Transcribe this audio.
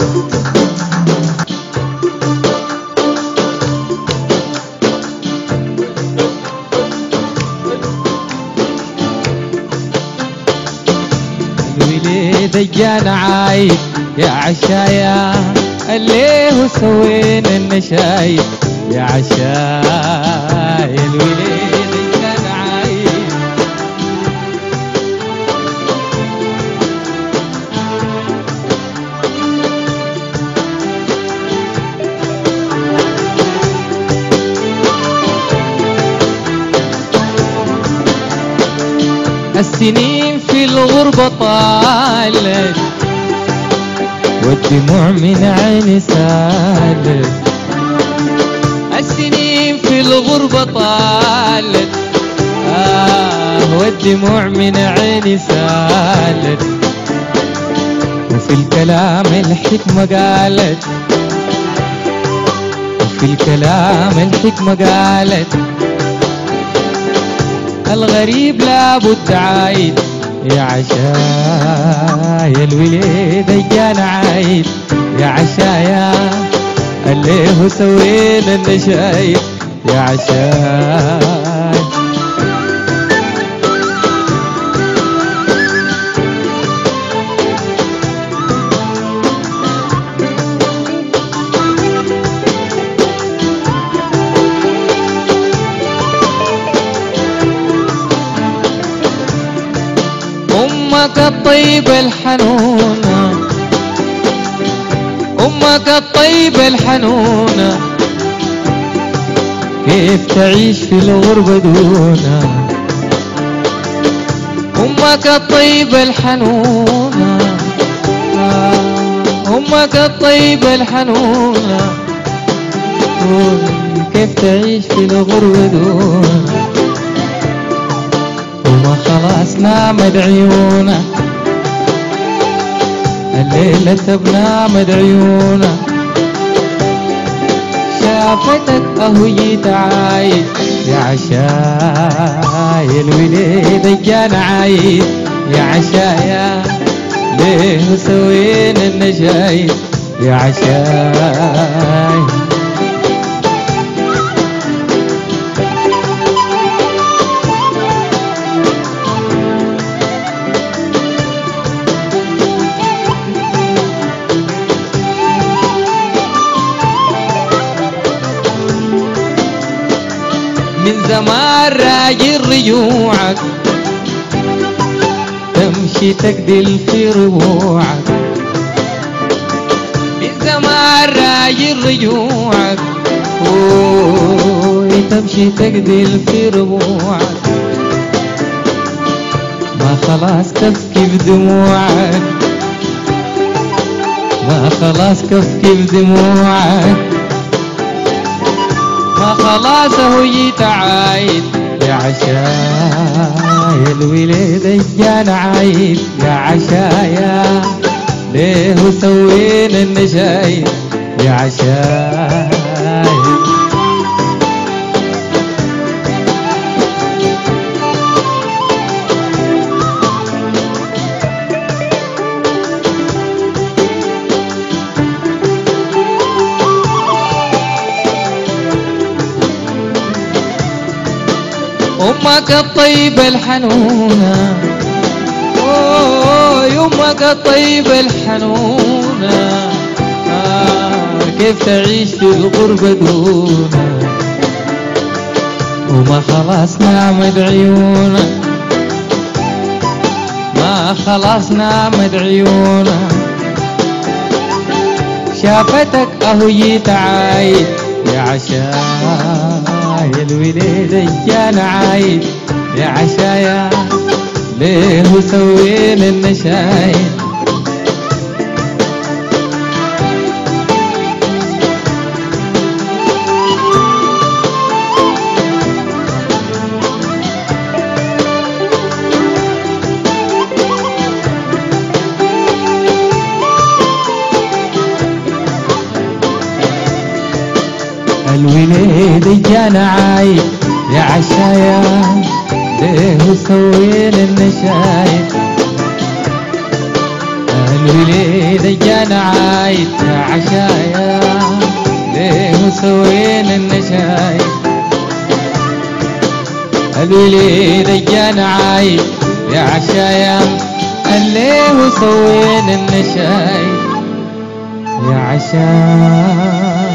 دجان عايد يا عشايا اللي هو سوينا النشايد يا عشايا الوليد دجان عايد السنين في الغربة طالت والدموع من عيني سالت. السنين في الغربة طالت والدموع من عيني سالت. وفي الكلام الحكمة قالت، وفي الكلام الحكمة قالت الغريب لابد عايد يا عشايا الوليد دجان عايد يا عشايا اللي هو سوينا النشايد يا عشايا. أمك الطيبة الحنونة، أمك الطيبة الحنونة كيف تعيش في الغربة دونا. أمك الطيبة الحنونة، أمك الطيبة الحنونة كيف تعيش في الغربة دونا. وما خلاص نامت عيونه الليلة تبنامت عيونه. شافتك اهو جيت عايد يا عشايا الوليد دجان عايد يا عشايا ليه سوينا النشايد يا عشايا. من زمان راجل رجوعك تمشي تقدل في ربوعك. من زمان راجل رجوعك تمشي تقدل في ربوعك. ما خلاص تبكي بدموعك، ما خلاص تبكي بدموعك. ما خلاص هو جيت عايد يا عشايا الوليد دجان عايد يا عشايا ليه سوينا النشايد يا عشايا. أمك الطيبة الحنونة، أمك الطيبة الحنونة كيف تعيش في الغربة دونا. وما خلاص نامت عيونها، ما خلاص نامت عيونها. شافتك اهو جيت عايد يا عشايا الوليد دجان عايد يا عشايا ليه سوينا النشايد. الوليد دجان عايد يا عشايا ليه سوينا النشايد. الوليد جانا عايد يا عشايا ليه سوينا النشايد الوليد جانا عايد يا عشايا ليه سوينا النشايد يا عشايا